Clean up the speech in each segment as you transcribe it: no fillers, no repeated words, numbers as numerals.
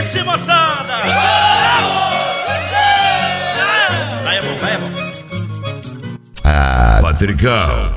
Esse, moçada! Vai, é bom, vai, é bom. Ah, Patricão.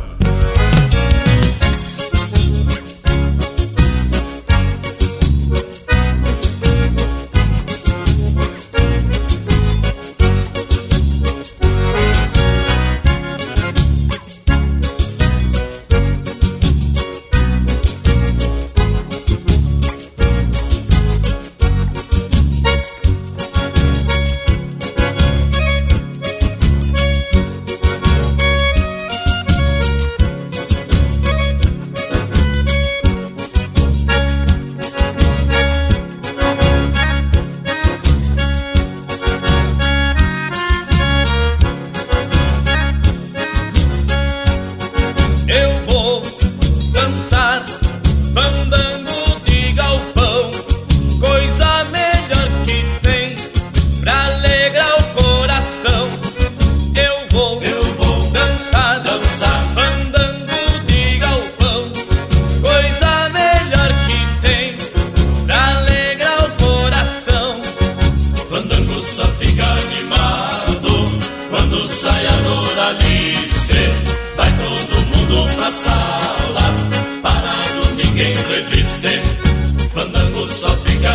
Fandango só fica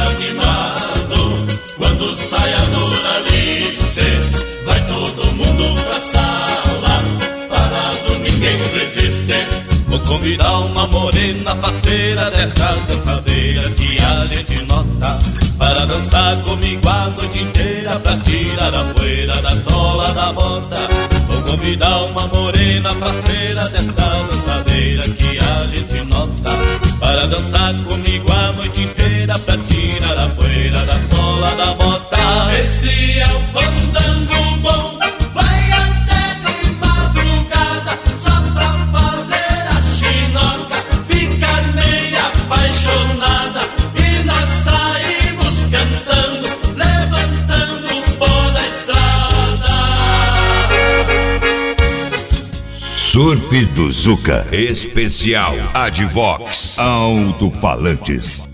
animado quando sai a Doralice. Vai todo mundo pra sala, parado ninguém resiste. Vou convidar uma morena faceira dessas dançadeiras que a gente nota, para dançar comigo a noite inteira, pra tirar a poeira da sola da bota. Vou convidar uma morena faceira desta dançadeira que a gente nota, para dançar comigo a noite inteira, pra tirar a poeira da sola da bota. Esse é o fandango bom, vai até de madrugada, só pra fazer a chinoca, ficar meia apaixonada. E nós saímos cantando, levantando o pó da estrada. Surf do Zuca, especial Advox Alto-Falantes.